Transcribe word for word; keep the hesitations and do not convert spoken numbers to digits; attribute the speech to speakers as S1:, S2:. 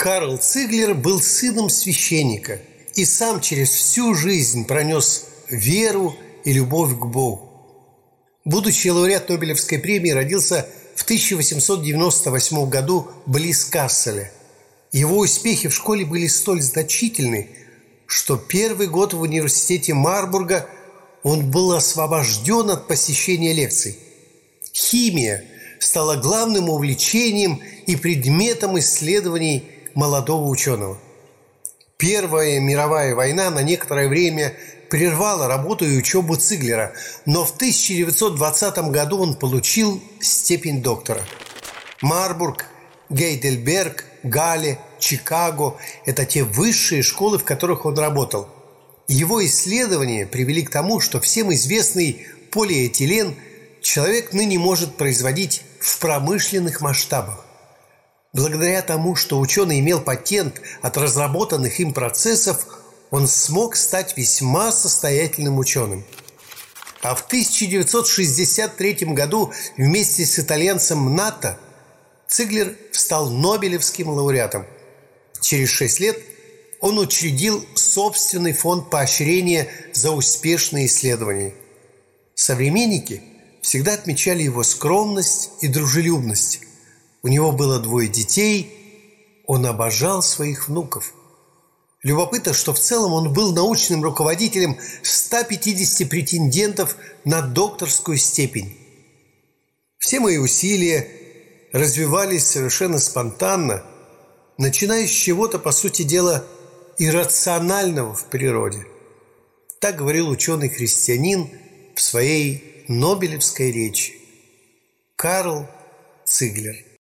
S1: Карл Циглер был сыном священника и сам через всю жизнь пронес веру и любовь к Богу. Будущий лауреат Нобелевской премии родился в тысяча восемьсот девяносто восьмом году близ Касселя. Его успехи в школе были столь значительны, что первый год в университете Марбурга он был освобожден от посещения лекций. Химия стала главным увлечением и предметом исследований молодого ученого. Первая мировая война на некоторое время прервала работу и учебу Циглера, но в тысяча девятьсот двадцатом году он получил степень доктора. Марбург, Гейдельберг, Галле, Чикаго – это те высшие школы, в которых он работал. Его исследования привели к тому, что всем известный полиэтилен человек ныне может производить в промышленных масштабах. Благодаря тому, что ученый имел патент от разработанных им процессов, он смог стать весьма состоятельным ученым. А в тысяча девятьсот шестьдесят третьем году вместе с итальянцем Натто Циглер стал Нобелевским лауреатом. Через шесть лет он учредил собственный фонд поощрения за успешные исследования. Современники всегда отмечали его скромность и дружелюбность. У него было двое детей, он обожал своих внуков. Любопытно, что в целом он был научным руководителем ста пятидесяти претендентов на докторскую степень. Все мои усилия развивались совершенно спонтанно, начиная с чего-то, по сути дела, иррационального в природе. Так говорил ученый-христианин в своей Нобелевской речи Карл Циглер.